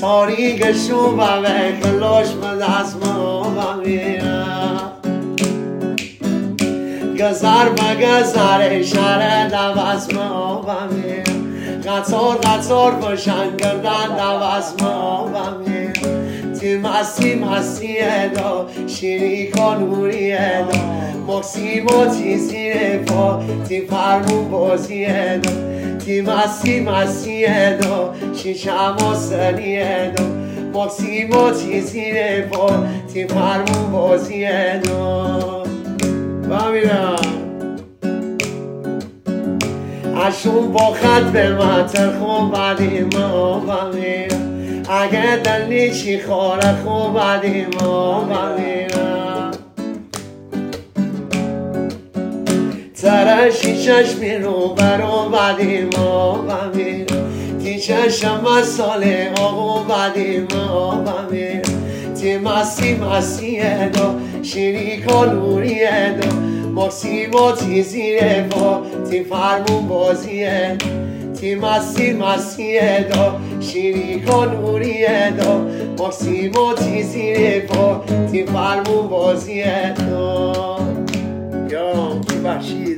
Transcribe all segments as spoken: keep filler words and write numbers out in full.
تاریکشون و کلاش من دست ما میرم گذر و گذر شهر دوست ما میرم قطار قطار باشن کردن دوست ما میرم تی مستی مستی دا شیری کانوری دا مکسیم و تی زیر پا تی فرمون بازی دا تی مستی مستی دا شیشم و سری دا مکسیم و تی زیر پا تی فرمون بازی دا بمیرم اشون با خط به متر خوب بدی ما بمیرم اگه دلی چی خواره خوب بدی ما بمیرم ترشی چشمی رو برو بدی ما بمیرم تی چشم مسال آقو بدی ما بمیرم تی مستی مستی دا شیری کانوری دا مکسیم و تی زیر پا تی فرمون بازی تی مستی مستی دا شیری کانوری دا مکسیم و تی زیر پا تی فرمون بازی دا یا تی بخشید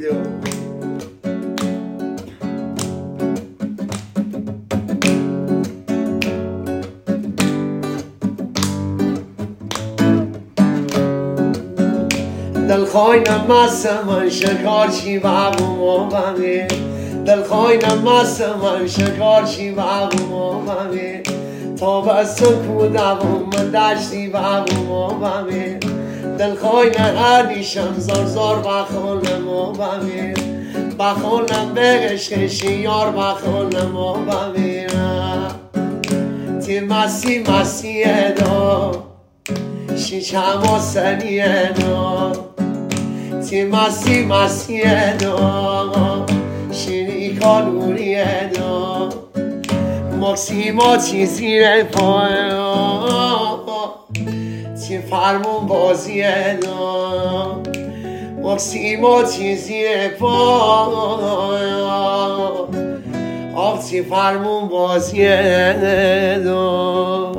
دلخوای نمست من شکارچی بابو بمیر دلخوای نمست من شکارچی بابو بمیر تا بست کودم من دشتی بابو بمیر دلخوای نهردیشم زار زار بخونم و بمیر بخونم به عشقشی یار بخونم و بمیرم تی مستی مستی دا شیشم و سنی دا تی مستی مستی دا شیری کانوری دا مکسیم و تی زیر پای تی فرمون بازی دا مکسیم و تی زیر پای آب تی فرمون بازی دا